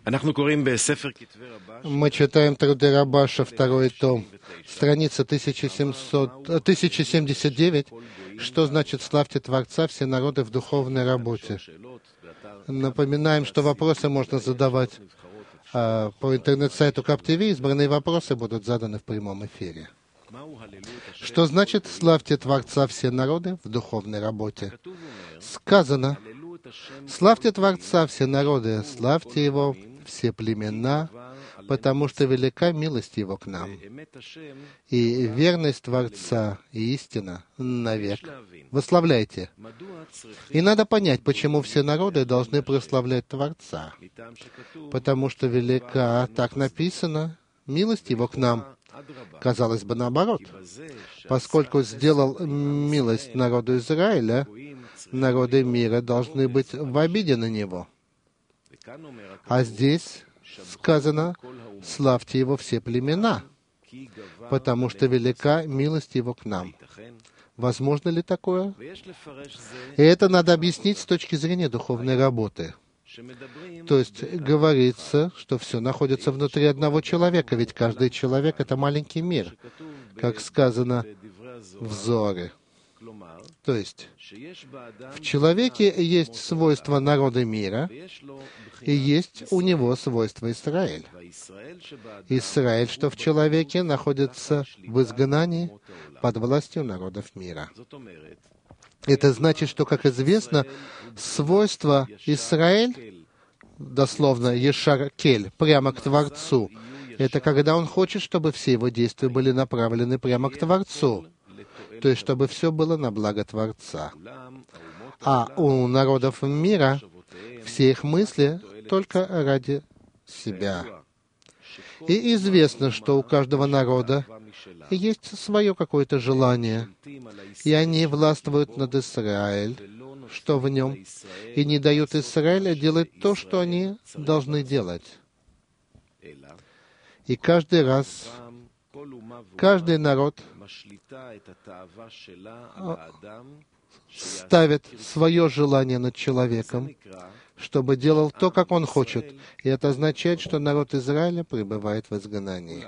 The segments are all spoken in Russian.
Мы читаем труды Рабаша, 2 том, страница 1079, что значит «Славьте Творца, все народы в духовной работе». Напоминаем, что вопросы можно задавать по интернет-сайту КапТВ, избранные вопросы будут заданы в прямом эфире. Что значит «Славьте Творца, все народы в духовной работе»? Сказано: «Славьте Творца, все народы, славьте Его, все племена, потому что велика милость Его к нам, и верность Творца и истина навек. Восславляйте». И надо понять, почему все народы должны прославлять Творца. Потому что велика, так написано, милость Его к нам. Казалось бы, наоборот. Поскольку сделал милость народу Израиля, народы мира должны быть в обиде на Него. А здесь сказано: «Славьте Его все племена, потому что велика милость Его к нам». Возможно ли такое? И это надо объяснить с точки зрения духовной работы. То есть говорится, что все находится внутри одного человека, ведь каждый человек — это маленький мир, как сказано в Зоре. То есть в человеке есть свойства народа мира, и есть у него свойства Израиль. Израиль, что в человеке, находится в изгнании под властью народов мира. Это значит, что, как известно, свойство Израиль, дословно Ешар-Кель, прямо к Творцу, это когда он хочет, чтобы все его действия были направлены прямо к Творцу, то есть чтобы все было на благо Творца. А у народов мира все их мысли только ради себя. И известно, что у каждого народа есть свое какое-то желание, и они властвуют над Израиль, что в нем, и не дают Израилю делать то, что они должны делать. И каждый раз, каждый народ ставит свое желание над человеком, чтобы делал то, как он хочет. И это означает, что народ Израиля пребывает в изгнании.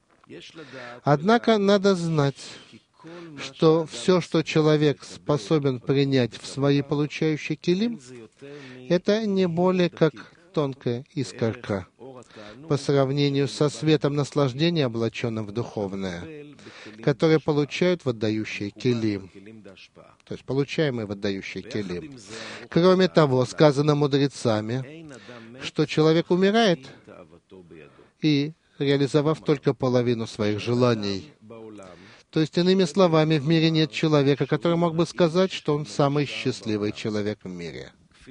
Однако надо знать, что все, что человек способен принять в свои получающие килим, это не более как тонкая искорка по сравнению со светом наслаждения, облаченным в духовное, которое получают в отдающие килим, то есть получаемые в отдающие килим. Кроме того, сказано мудрецами, что человек умирает, и реализовав только половину своих желаний. То есть, иными словами, в мире нет человека, который мог бы сказать, что он самый счастливый человек в мире.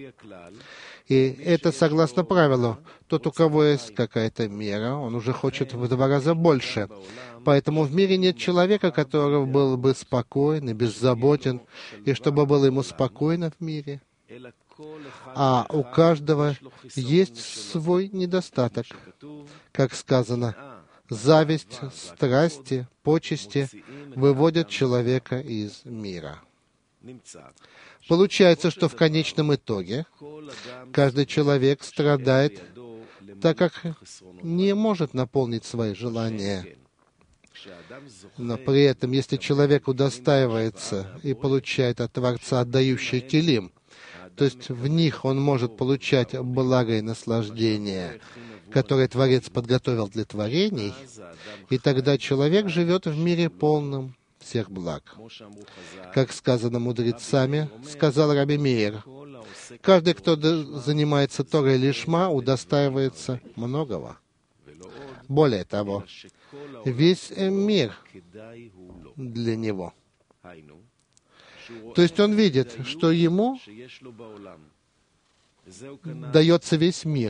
И это согласно правилу. Тот, у кого есть какая-то мера, он уже хочет в 2 раза больше. Поэтому в мире нет человека, который был бы спокоен и беззаботен, и чтобы было ему спокойно в мире. А у каждого есть свой недостаток. Как сказано, зависть, страсти, почести выводят человека из мира. Получается, что в конечном итоге каждый человек страдает, так как не может наполнить свои желания. Но при этом, если человек удостаивается и получает от Творца отдающий килим, то есть в них он может получать благо и наслаждение, которое Творец подготовил для творений, и тогда человек живет в мире полном всех благ. Как сказано мудрецами, сказал Раби Меир, каждый, кто занимается Торой лишма, удостаивается многого. Более того, весь мир для него. То есть он видит, что ему дается весь мир.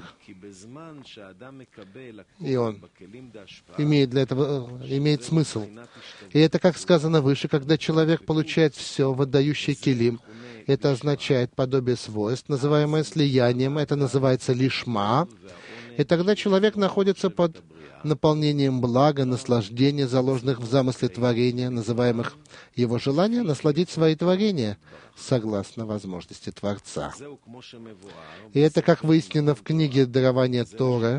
И он имеет смысл. И это, как сказано выше, когда человек получает все в отдающий килим, это означает подобие свойств, называемое слиянием, это называется лишма, и тогда человек находится под наполнением блага, наслаждения, заложенных в замысле творения, называемых его желания, насладить свои творения, согласно возможности Творца. И это, как выяснено в книге «Дарование Торы»,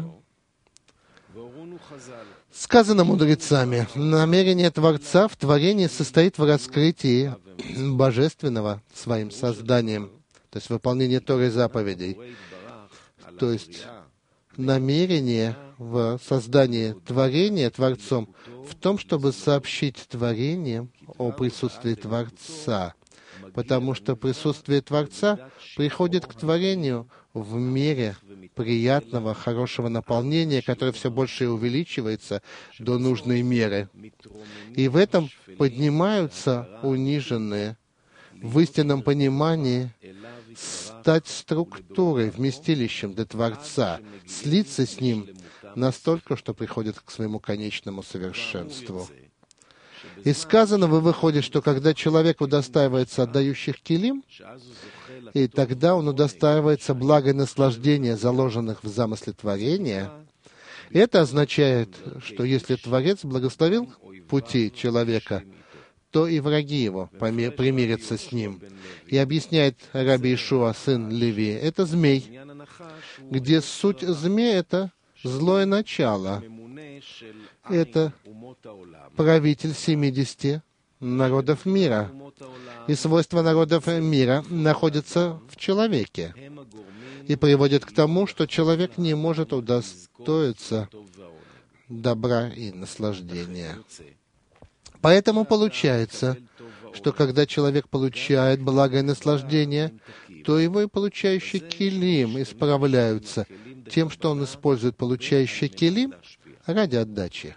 сказано мудрецами, намерение Творца в творении состоит в раскрытии Божественного своим созданием, то есть выполнение Торы заповедей. То есть намерение в создании творения Творцом в том, чтобы сообщить творениям о присутствии Творца, потому что присутствие Творца приходит к творению в мере приятного, хорошего наполнения, которое все больше и увеличивается до нужной меры. И в этом поднимаются униженные, в истинном понимании стать структурой, вместилищем для Творца, слиться с Ним настолько, что приходит к своему конечному совершенству. Из сказанного выходит, что когда человек удостаивается отдающих килим, и тогда он удостаивается блага и наслаждения, заложенных в замысле творения, это означает, что если Творец благословил пути человека, то и враги его примирятся с ним. И объясняет Раби Ишуа, сын Леви, это змей, где суть змея — это злое начало. Это правитель 70 народов мира. И свойства народов мира находятся в человеке и приводят к тому, что человек не может удостоиться добра и наслаждения. Поэтому получается, что когда человек получает благо и наслаждение, то его и получающий килим исправляются тем, что он использует получающий килим ради отдачи.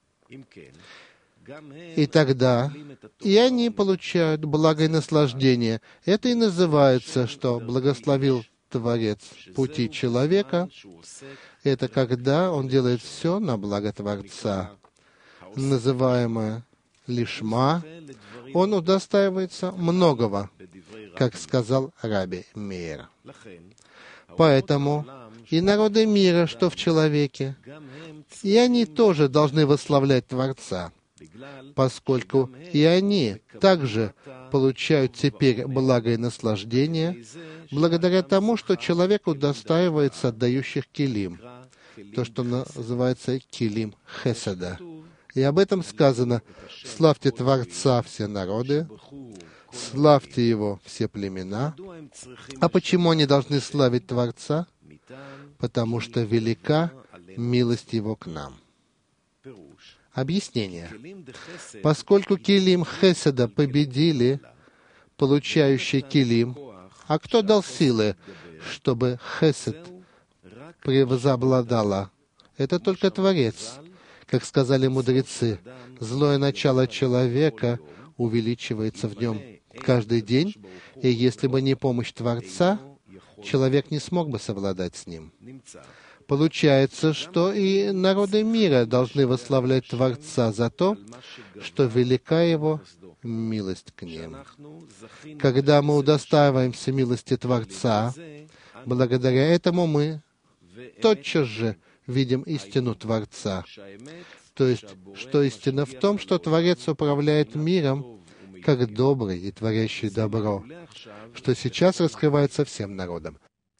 И тогда и они получают благо и наслаждение. Это и называется, что благословил Творец пути человека. Это когда он делает все на благо Творца, называемое лишма. Он удостаивается многого, как сказал Раби Меир. Поэтому и народы мира, что в человеке, и они тоже должны восславлять Творца, поскольку и они также получают теперь благо и наслаждение благодаря тому, что человек удостаивается отдающих килим, то, что называется килим хеседа. И об этом сказано: «Славьте Творца все народы, славьте Его все племена». А почему они должны славить Творца? Потому что велика милость Его к нам. Объяснение. Поскольку килим хеседа победили получающий килим, а кто дал силы, чтобы хесед превозобладала? Это только Творец. Как сказали мудрецы, злое начало человека увеличивается в нем каждый день, и если бы не помощь Творца, человек не смог бы совладать с ним. Получается, что и народы мира должны восславлять Творца за то, что велика Его милость к ним. Когда мы удостаиваемся милости Творца, благодаря этому мы тотчас же видим истину Творца. То есть, что истина в том, что Творец управляет миром как добрый и творящий добро, что сейчас раскрывается всем народам.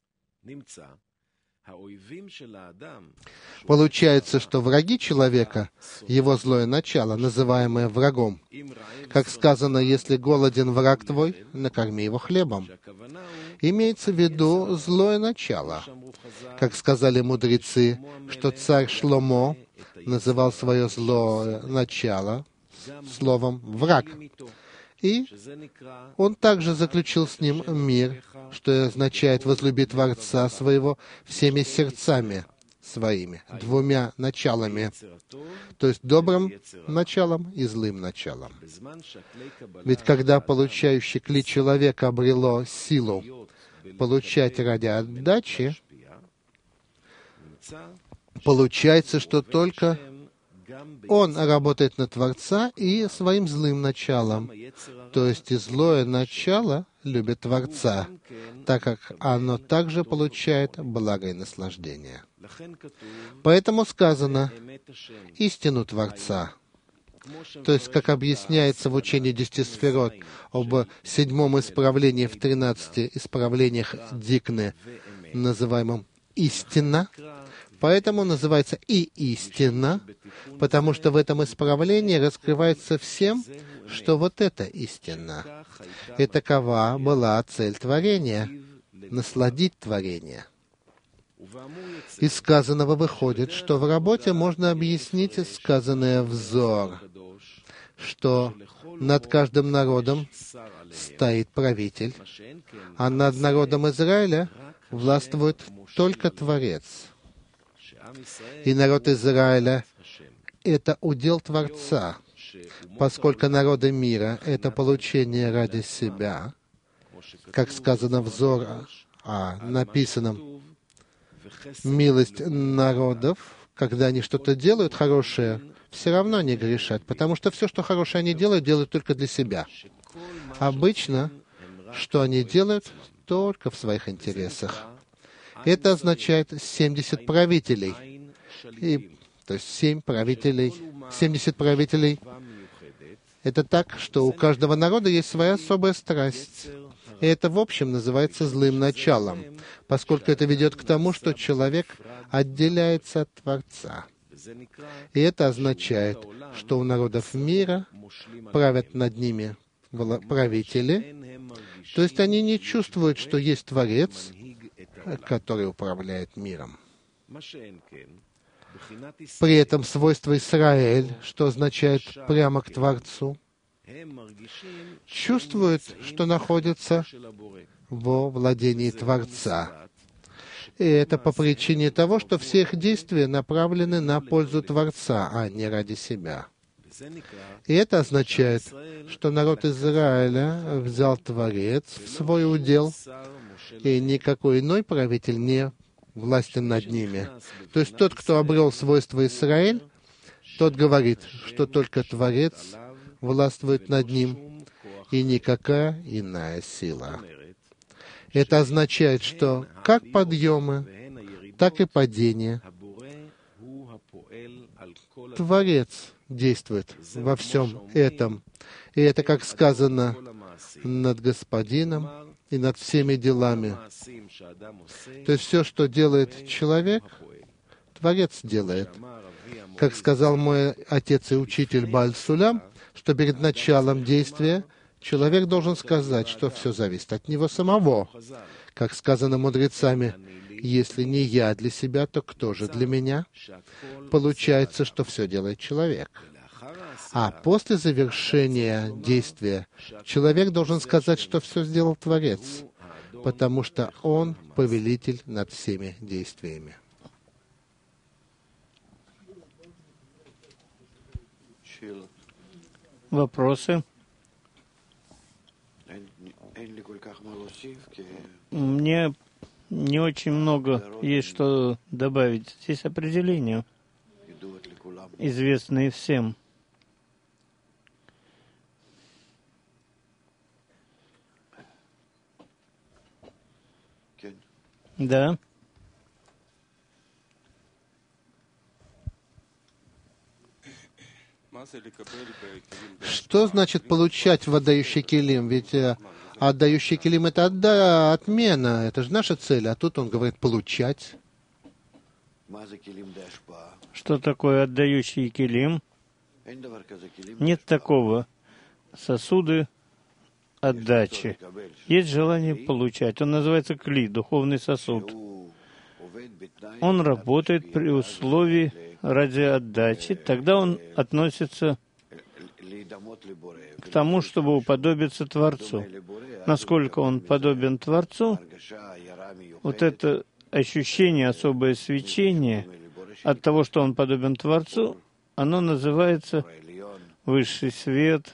Получается, что враги человека, его злое начало, называемое врагом, как сказано: «Если голоден враг твой, накорми его хлебом». Имеется в виду злое начало. Как сказали мудрецы, что царь Шломо называл свое злое начало словом «враг». И он также заключил с ним мир, что означает возлюбить Творца своего всеми сердцами своими, двумя началами, то есть добрым началом и злым началом. Ведь когда получающий кли человека обрело силу получать ради отдачи, получается, что только он работает на Творца и своим злым началом. То есть и злое начало любит Творца, так как оно также получает благо и наслаждение. Поэтому сказано истину Творца. То есть, как объясняется в учении 10 сферот об 7-м исправлении в 13 исправлениях Дикны, называемом истина, поэтому называется и истина, потому что в этом исправлении раскрывается всем, что вот это истина. И такова была цель творения — насладить творение. Из сказанного выходит, что в работе можно объяснить сказанное взор, что над каждым народом стоит правитель, а над народом Израиля властвует только Творец. И народ Израиля — это удел Творца, поскольку народы мира — это получение ради себя, как сказано в Зор о написанном «Милость народов, когда они что-то делают хорошее, все равно не грешат, потому что все, что хорошее они делают, делают только для себя. Обычно, что они делают, только в своих интересах. Это означает 70 правителей. То есть 70 правителей. Это так, что у каждого народа есть своя особая страсть. И это, в общем, называется злым началом, поскольку это ведет к тому, что человек отделяется от Творца. И это означает, что у народов мира правят над ними правители, то есть они не чувствуют, что есть Творец, который управляет миром. При этом свойство Исраэль, что означает прямо к Творцу, чувствует, что находится во владении Творца. И это по причине того, что все их действия направлены на пользу Творца, а не ради себя. И это означает, что народ Израиля взял Творец в свой удел, и никакой иной правитель не властен над ними. То есть тот, кто обрел свойство Израиль, тот говорит, что только Творец властвует над ним, и никакая иная сила. Это означает, что как подъемы, так и падения Творец действует во всем этом. И это, как сказано, над Господином и над всеми делами. То есть все, что делает человек, Творец делает. Как сказал мой отец и учитель Бааль Сулям, что перед началом действия человек должен сказать, что все зависит от него самого. Как сказано мудрецами, если не я для себя, то кто же для меня? Получается, что все делает человек. А после завершения действия человек должен сказать, что все сделал Творец, потому что он повелитель над всеми действиями. Вопросы? Мне не очень много есть что добавить. Здесь определения, известные всем. Да. Что значит получать в отдающий килим? Ведь отдающий килим — это отмена, это же наша цель, а тут он говорит получать. Что такое отдающий килим? Нет такого. Сосуды отдачи. Есть желание получать. Он называется кли, духовный сосуд. Он работает при условии ради отдачи. Тогда он относится к тому, чтобы уподобиться Творцу. Насколько он подобен Творцу, вот это ощущение, особое свечение от того, что он подобен Творцу, оно называется высший свет.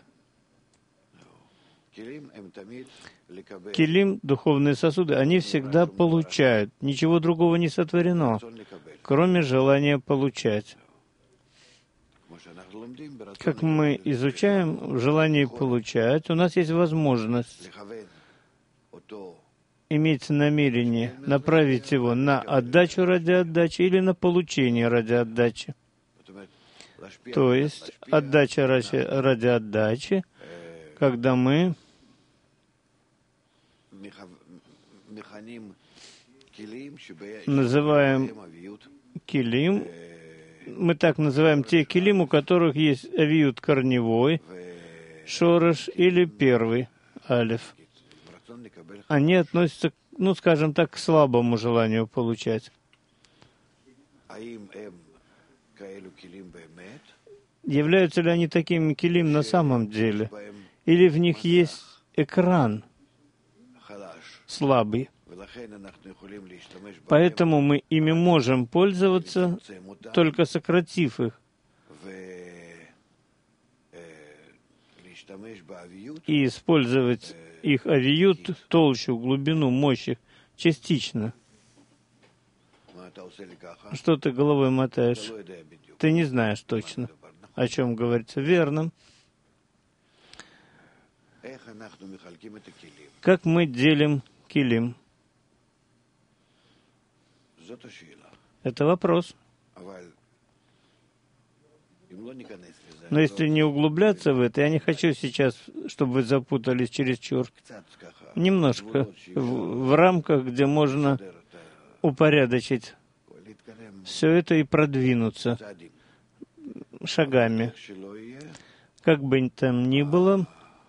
Килим, духовные сосуды, они всегда получают. Ничего другого не сотворено, кроме желания получать. как мы изучаем в желании получать, у нас есть возможность иметь намерение направить его на отдачу ради отдачи или на получение ради отдачи. То есть отдача ради отдачи, когда мы называем килим, мы так называем те килим, у которых есть авиют корневой, шорош или первый алеф. Они относятся, скажем так, к слабому желанию получать. Являются ли они такими килим на самом деле? Или в них есть экран слабый? Поэтому мы ими можем пользоваться, только сократив их, и использовать их авиют, толщу, глубину, мощь их частично. Что ты головой мотаешь? Ты не знаешь точно, о чем говорится. Верно. Как мы делим килим? Это вопрос. Но если не углубляться в это, я не хочу сейчас, чтобы вы запутались чересчур. Немножко в рамках, где можно упорядочить все это и продвинуться шагами. Как бы там ни было,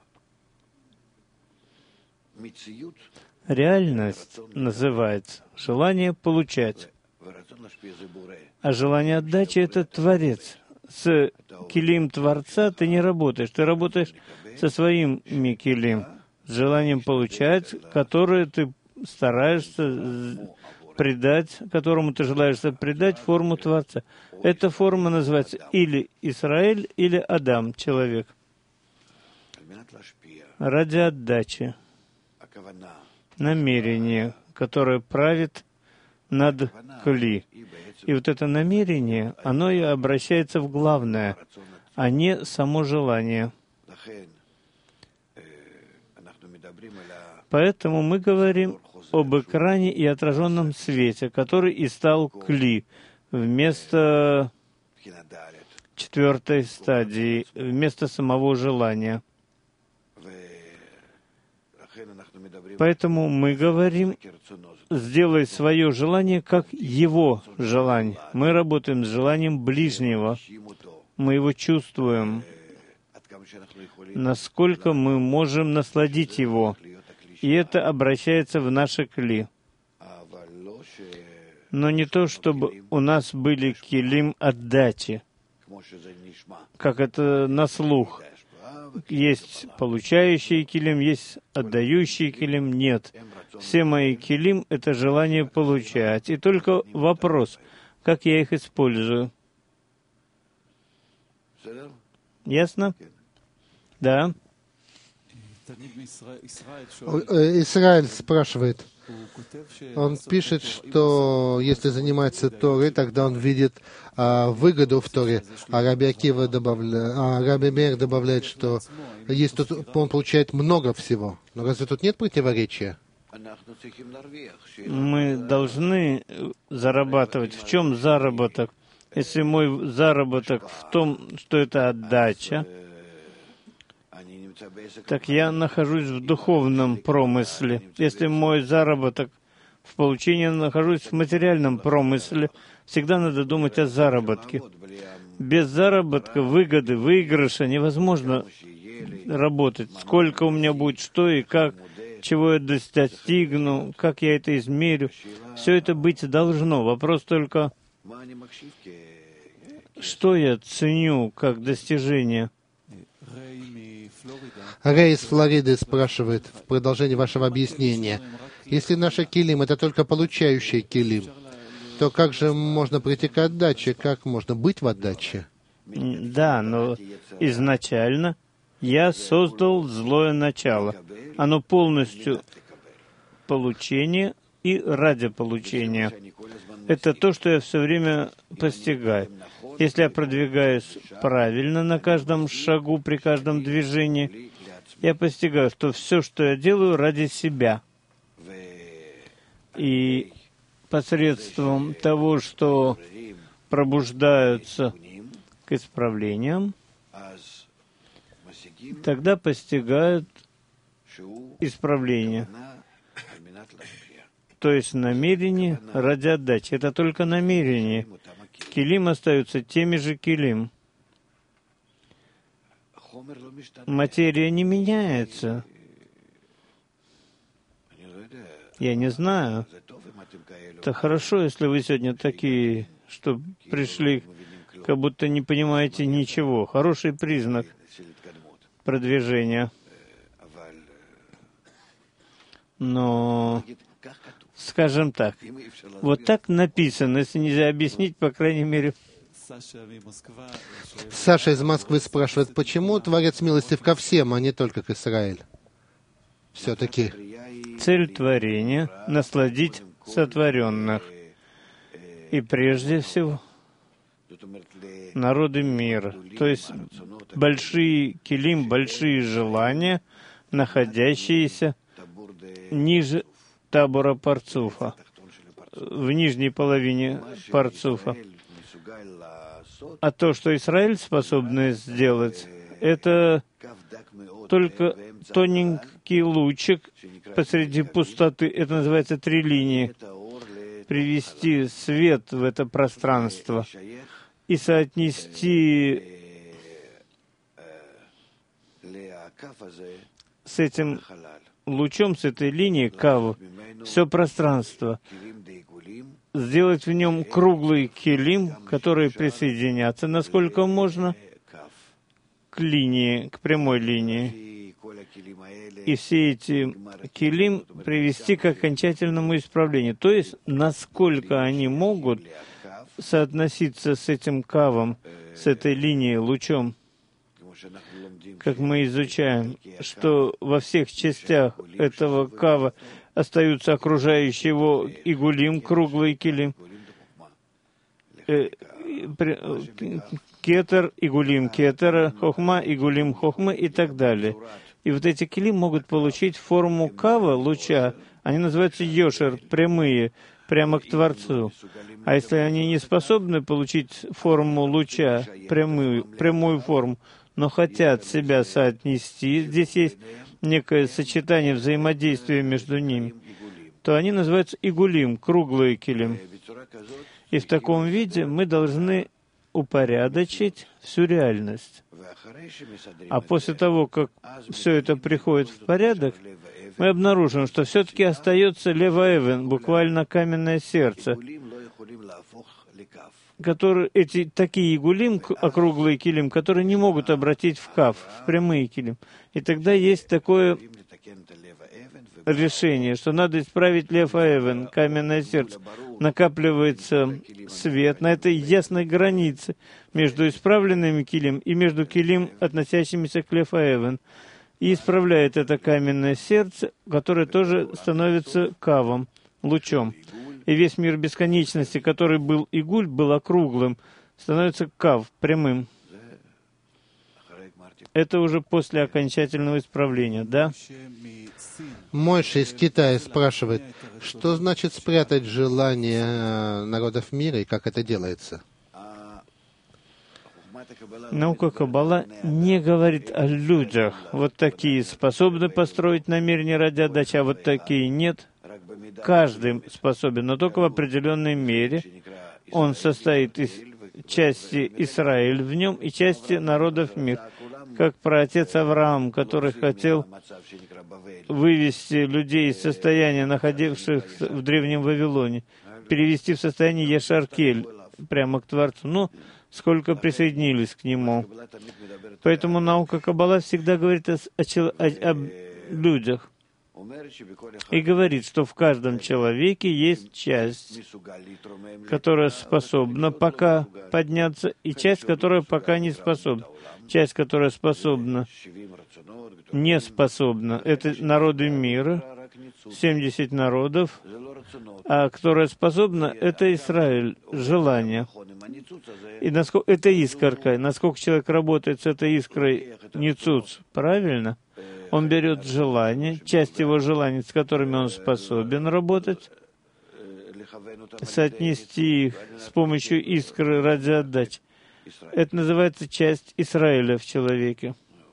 реальность называется желание получать, а желание отдачи — это Творец. С килим Творца ты не работаешь, ты работаешь со своими килим, с желанием получать, которое ты стараешься придать, которому ты желаешься придать форму Творца. Эта форма называется или Израиль, или Адам, человек. Ради отдачи, намерение, которое правит над кли. И вот это намерение, оно и обращается в главное, а не само желание. Поэтому мы говорим об экране и отраженном свете, который и стал кли вместо четвертой стадии, вместо самого желания. Поэтому мы говорим, сделай свое желание как его желание. Мы работаем с желанием ближнего. Мы его чувствуем, насколько мы можем насладить его. И это обращается в наше кли. Но не то, чтобы у нас были килим отдачи, как это на слух. Есть получающий килим, есть отдающий килим. Нет. Все мои килим — это желание получать. И только вопрос, как я их использую. Ясно? Да. Израиль спрашивает. Он пишет, что если занимается Торой, тогда он видит выгоду в Торе. А Раби Меир добавляет, что есть тут, он получает много всего. Но разве тут нет противоречия? Мы должны зарабатывать. В чем заработок? Если мой заработок в том, что это отдача, так я нахожусь в духовном промысле. Если мой заработок в получении, нахожусь в материальном промысле, всегда надо думать о заработке. Без заработка, выгоды, выигрыша невозможно работать. Сколько у меня будет, что и как, чего я достигну, как я это измерю. Все это быть должно. Вопрос только, что я ценю как достижение. Рэй из Флориды спрашивает в продолжении вашего объяснения. Если наша килим — это только получающий килим, то как же можно прийти к отдаче? Как можно быть в отдаче? Да, но изначально я создал злое начало. Оно полностью получение и ради получения. Это то, что я все время постигаю. Если я продвигаюсь правильно на каждом шагу, при каждом движении, я постигаю, что все, что я делаю, ради себя. И посредством того, что пробуждаются к исправлениям, тогда постигают исправление. То есть намерение ради отдачи. Это только намерение. Килим остаются теми же килим. Материя не меняется. Я не знаю. Это хорошо, если вы сегодня такие, что пришли, как будто не понимаете ничего. Хороший признак продвижения. Но, скажем так, вот так написано, если нельзя объяснить, по крайней мере. Саша из Москвы спрашивает, почему Творец милостив ко всем, а не только к Израилю? Все-таки цель творения — насладить сотворенных. И прежде всего народы мира. То есть большие килим, большие желания, находящиеся ниже табора парцуфа, в нижней половине парцуфа. А то, что Израиль способен сделать, это только тоненький лучик посреди пустоты, это называется 3 линии, привести свет в это пространство и соотнести с этим лучом, с этой линией каву, все пространство, сделать в нем круглый килим, которые присоединятся, насколько можно, к линии, к прямой линии. И все эти килим привести к окончательному исправлению. То есть, насколько они могут соотноситься с этим кавом, с этой линией, лучом. Как мы изучаем, что во всех частях этого кава остаются окружающие его игулим, круглый килим, кетер, игулим кетера, хохма, игулим хохмы и так далее. И вот эти килим могут получить форму кава, луча, они называются йошер, прямые, прямо к Творцу. А если они не способны получить форму луча, прямую форму, но хотят себя соотнести, здесь есть некое сочетание взаимодействия между ними, то они называются игулим, круглые килим. И в таком виде мы должны упорядочить всю реальность. А после того, как все это приходит в порядок, мы обнаружим, что все-таки остается лева-эвен, буквально каменное сердце, которые, эти такие игулим, округлые килим, которые не могут обратить в кав, в прямые килим. И тогда есть такое решение, что надо исправить лев-эвен, каменное сердце. Накапливается свет на этой ясной границе между исправленными килим и между килим, относящимися к лев-эвен. И исправляет это каменное сердце, которое тоже становится кавом, лучом. И весь мир бесконечности, который был игуль, был округлым, становится кав, прямым. Это уже после окончательного исправления, да? Мойша из Китая спрашивает, что значит спрятать желания народов мира и как это делается? Наука Каббала не говорит о людях. Вот такие способны построить намерение ради отдачи, а вот такие нет. Каждый способен, но только в определенной мере. Он состоит из части Израиль в нем и части народов мира. Как праотец Авраам, который хотел вывести людей из состояния, находившихся в Древнем Вавилоне, перевести в состояние Яшар-Кель, прямо к Творцу. Но сколько присоединились к нему. Поэтому наука Каббала всегда говорит о людях. И говорит, что в каждом человеке есть часть, которая способна пока подняться, и часть, которая пока не способна. Часть, которая способна, не способна. Это народы мира, 70 народов, а которая способна, это Израиль, желание. И насколько это искорка, насколько человек работает с этой искрой ницуц, правильно? Он берет желание, часть его желаний, с которыми он способен работать, соотнести их с помощью искры ради отдачи. Это называется часть Израиля в человеке.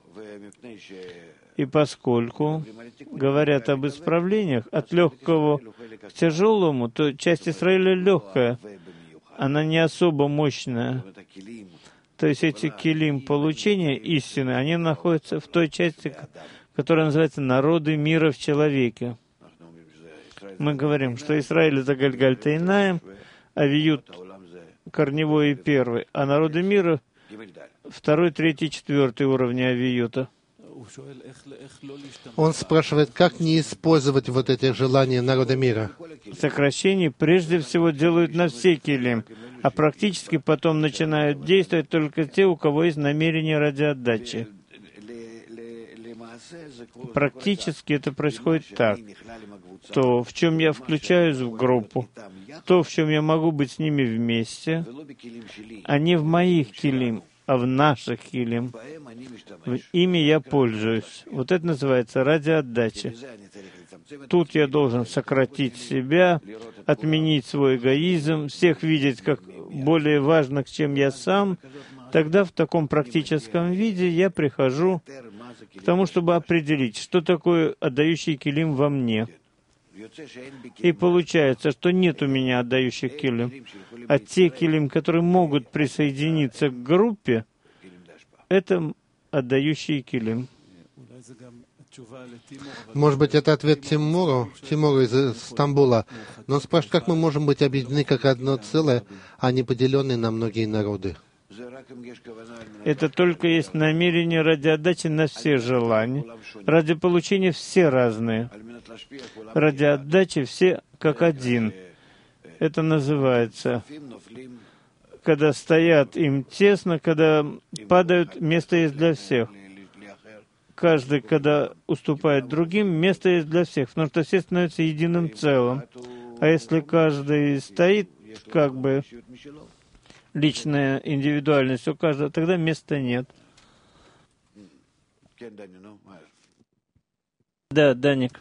И поскольку говорят об исправлениях от легкого к тяжелому, то часть Израиля легкая, она не особо мощная. То есть эти килим получения истины, они находятся в той части, которая называется «народы мира в человеке». Мы говорим, что Израиль — это Гальгальта Инаим, Авиют — корневой и первый, а народы мира — второй, третий, четвертый уровни Авиюта. Он спрашивает, как не использовать вот эти желания народа мира? Сокращение прежде всего делают на все килим, а практически потом начинают действовать только те, у кого есть намерение ради отдачи. Практически это происходит так. То, в чем я включаюсь в группу, то, в чем я могу быть с ними вместе, а не в моих килим, а в наших килим. Ими я пользуюсь. Вот это называется ради отдачи. Тут я должен сократить себя, отменить свой эгоизм, всех видеть как более важных, чем я сам. Тогда в таком практическом виде я прихожу к тому, чтобы определить, что такое отдающий килим во мне. И получается, что нет у меня отдающих килим, а те килим, которые могут присоединиться к группе, это отдающие килим. Может быть, это ответ Тимуру из Стамбула. Но он спрашивает, как мы можем быть объединены как одно целое, а не поделенные на многие народы? Это только есть намерение ради отдачи на все желания. Ради получения все разные. Ради отдачи все как один. Это называется, когда стоят им тесно, когда падают, место есть для всех. Каждый, когда уступает другим, место есть для всех, потому что все становятся единым целым. А если каждый стоит, как бы, личная индивидуальность у каждого, тогда места нет. Да, Даник.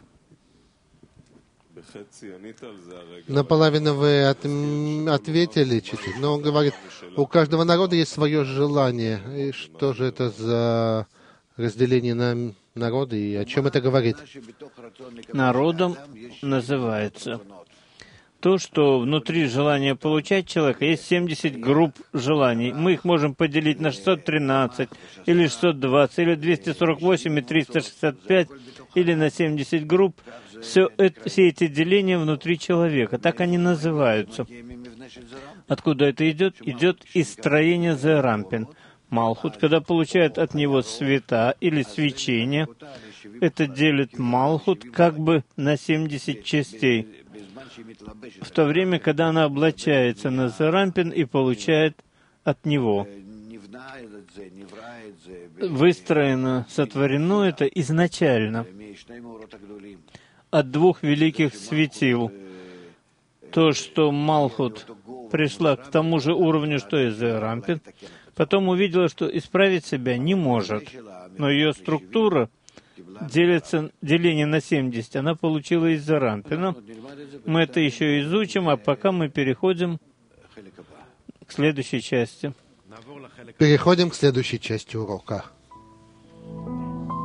Наполовину вы ответили чуть-чуть, но он говорит, у каждого народа есть свое желание. И что же это за разделение на народы, и о чем это говорит? Народом называется то, что внутри желания получать человека есть 70 групп желаний. Мы их можем поделить на 613, или 620, или 248 и 365, или на 70 групп. Все эти деления внутри человека, так они называются. Откуда это идет? Идет из строения Зерампин. Малхут, когда получает от него света или свечение, это делит Малхут как бы на 70 частей. В то время, когда она облачается на Зерампин и получает от него. Выстроено, сотворено это изначально от двух великих светил. То, что Малхут пришла к тому же уровню, что и Зерампин, потом увидела, что исправить себя не может. Но ее структура деление на 70, она получила из Зерампина. Мы это еще изучим, а пока мы переходим к следующей части. Переходим к следующей части урока.